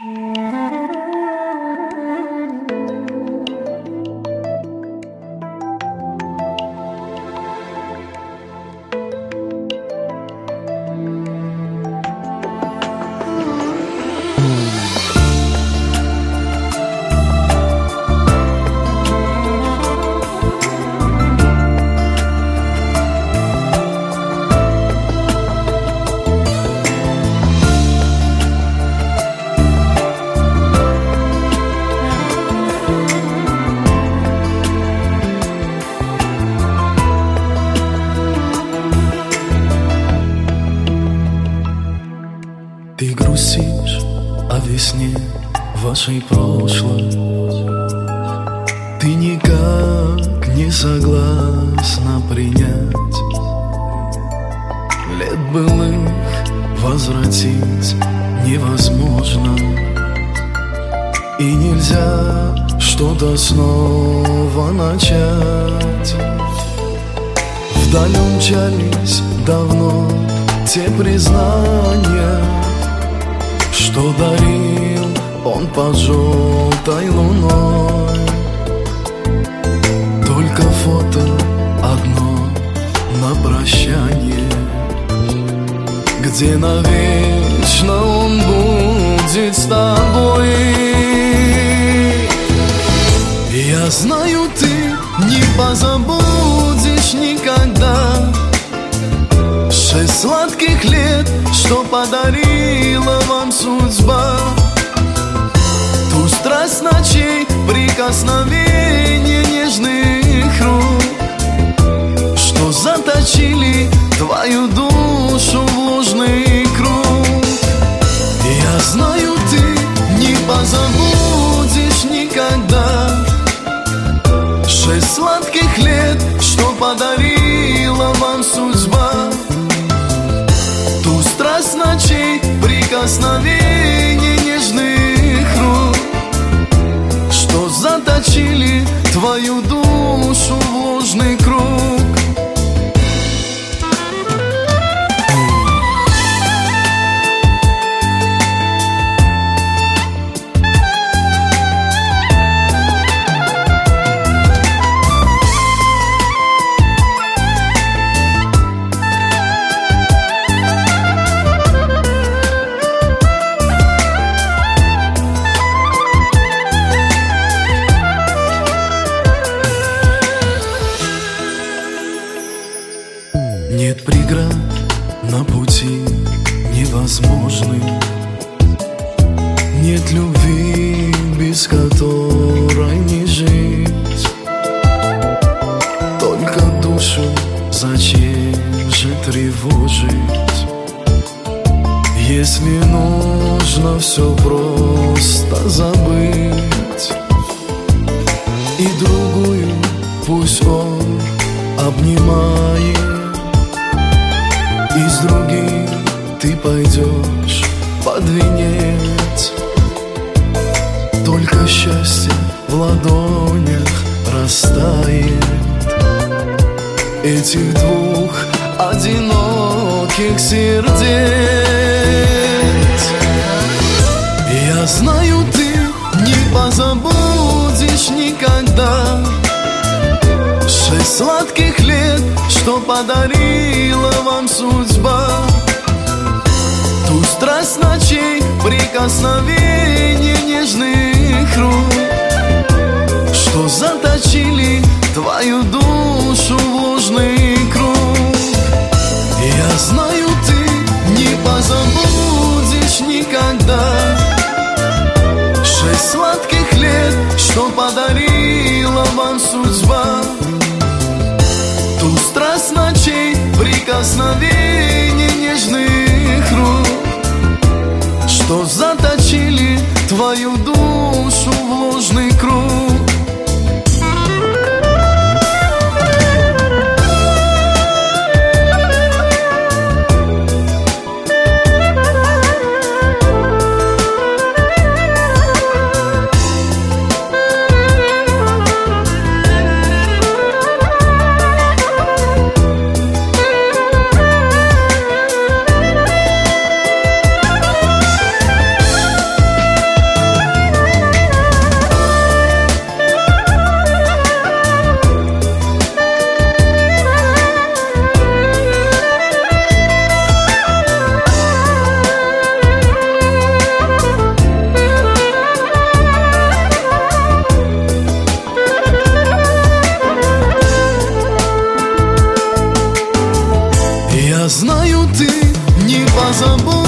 Ты грустишь о весне вашей прошлой. Ты никак не согласна принять лет былых возвратить невозможно. И нельзя что-то снова начать. Вдаль умчались давно те признания, что дарил он под желтой луной. Только фото одно на прощание, где навечно он будет с тобой. Я знаю, ты не позабудешь никогда 6 сладких лет, что подарила вам судьба. Ту страсть ночей, прикосновение нежных рук, что заточили твою душу в ложный круг. Я знаю, ты не позабудешь никогда 6 сладких лет, что подарила вам судьба. Ту страсть ночей, прикосновение нежных рук, что заточили твою душу в ложный круг. Нет преград на пути невозможным, нет любви, без которой не жить. Только душу зачем же тревожить, если нужно все просто забыть. И другую пусть он обнимает, и с другим ты пойдешь под венец. Только счастье в ладонях растает этих двух одиноких сердец. Я знаю, ты не позабудешь никогда 6 сладких лет, что подарила вам судьба. Ту страсть ночей, прикосновение нежных рук, что заточили твою душу в ложный круг. Я знаю, ты не позабудешь никогда 6 сладких лет, что подарила вам судьба. Ту страсть ночей, прикосновение нежных рук, что заточили твою душу в ложный круг. тобой.